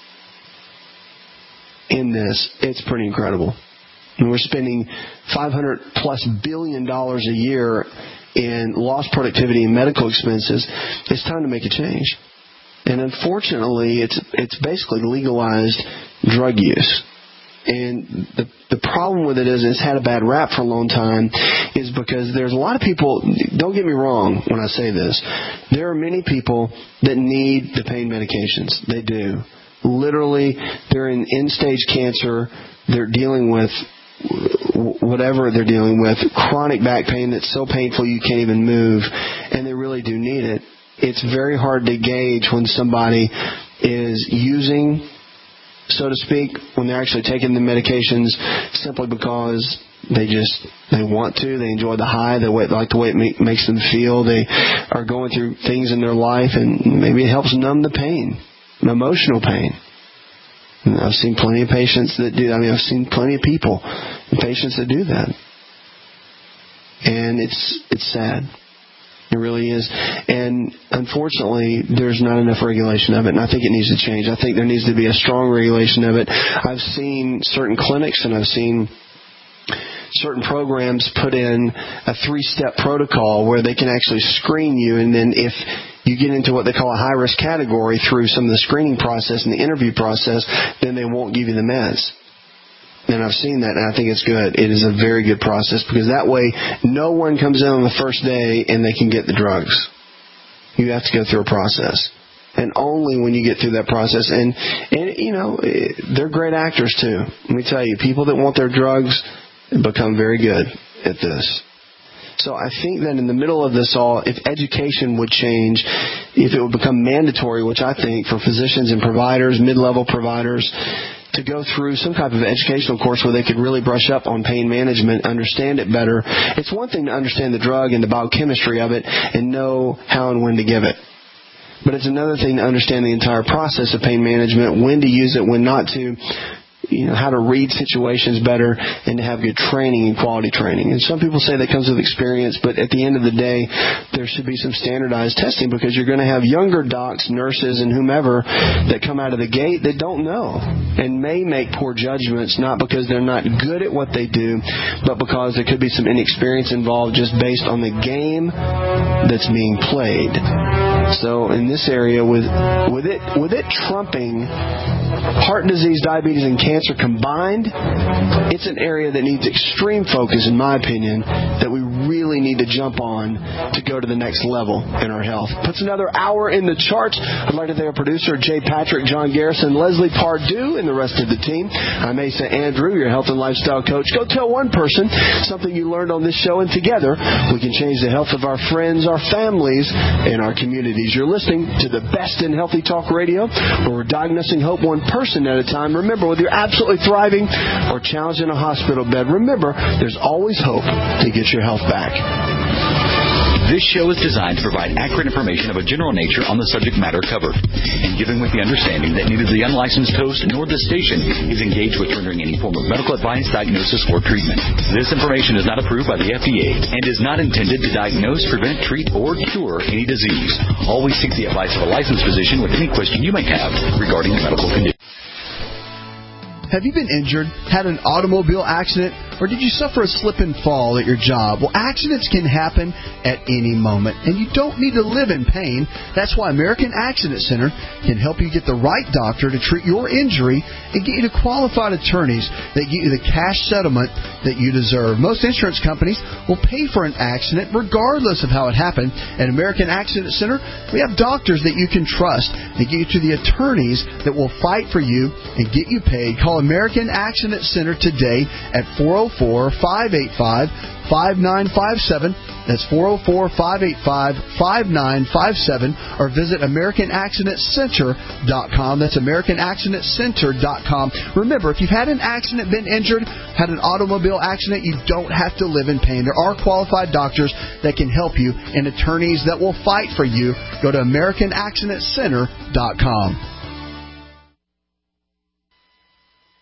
in this, it's pretty incredible. And we're spending five hundred plus billion dollars a year in lost productivity and medical expenses. It's time to make a change. And unfortunately, it's it's basically legalized drug use. And the the problem with it is it's had a bad rap for a long time is because there's a lot of people, don't get me wrong when I say this, there are many people that need the pain medications. They do. Literally, they're in end-stage cancer. They're dealing with whatever they're dealing with, chronic back pain that's so painful you can't even move, and they really do need it. It's very hard to gauge when somebody is using, so to speak, when they're actually taking the medications simply because they just, they want to, they enjoy the high, they like the way it make, makes them feel, they are going through things in their life, and maybe it helps numb the pain, emotional pain. And I've seen plenty of patients that do, I mean, I've seen plenty of people, patients that do that. And it's it's sad. It really is. And unfortunately, there's not enough regulation of it, and I think it needs to change. I think there needs to be a strong regulation of it. I've seen certain clinics and I've seen certain programs put in a three-step protocol where they can actually screen you, and then if you get into what they call a high-risk category through some of the screening process and the interview process, then they won't give you the meds. And I've seen that, and I think it's good. It is a very good process because that way no one comes in on the first day and they can get the drugs. You have to go through a process. And only when you get through that process. And, and you know, they're great actors, too. Let me tell you, people that want their drugs become very good at this. So I think that in the middle of this all, if education would change, if it would become mandatory, which I think for physicians and providers, mid-level providers, to go through some type of educational course where they could really brush up on pain management, understand it better. It's one thing to understand the drug and the biochemistry of it and know how and when to give it. But it's another thing to understand the entire process of pain management, when to use it, when not to, you know, how to read situations better, and to have good training and quality training. And some people say that comes with experience, but at the end of the day, there should be some standardized testing because you're going to have younger docs, nurses, and whomever that come out of the gate that don't know and may make poor judgments, not because they're not good at what they do, but because there could be some inexperience involved just based on the game that's being played. So in this area, with with it with it trumping heart disease, diabetes, and cancer combined, it's an area that needs extreme focus, in my opinion, that we really need to jump on to go to the next level in our health. Puts another hour in the charts. I'd like to thank our producer, Jay Patrick, John Garrison, Leslie Pardue, and the rest of the team. I'm Asa Andrew, your health and lifestyle coach. Go tell one person something you learned on this show, and together we can change the health of our friends, our families, and our communities. You're listening to the best in Healthy Talk Radio, where we're diagnosing hope one person at a time. Remember, whether you're absolutely thriving or challenged in a hospital bed, remember, there's always hope to get your health back. This show is designed to provide accurate information of a general nature on the subject matter covered, and given with the understanding that neither the unlicensed host nor the station is engaged with rendering any form of medical advice, diagnosis, or treatment. This information is not approved by the F D A and is not intended to diagnose, prevent, treat, or cure any disease. Always seek the advice of a licensed physician with any question you may have regarding a medical condition. Have you been injured, had an automobile accident, or did you suffer a slip and fall at your job? Well, accidents can happen at any moment, and you don't need to live in pain. That's why American Accident Center can help you get the right doctor to treat your injury and get you to qualified attorneys that get you the cash settlement that you deserve. Most insurance companies will pay for an accident regardless of how it happened. At American Accident Center, we have doctors that you can trust and get you to the attorneys that will fight for you and get you paid. Call American Accident Center today at four oh oh four, five eight five, five nine five seven. That's four oh four, five eight five, five nine five seven, or visit American Accident Center dot com. That's American Accident Center dot com. Remember, if you've had an accident, been injured, had an automobile accident, you don't have to live in pain. There are qualified doctors that can help you and attorneys that will fight for you. Go to American Accident Center dot com.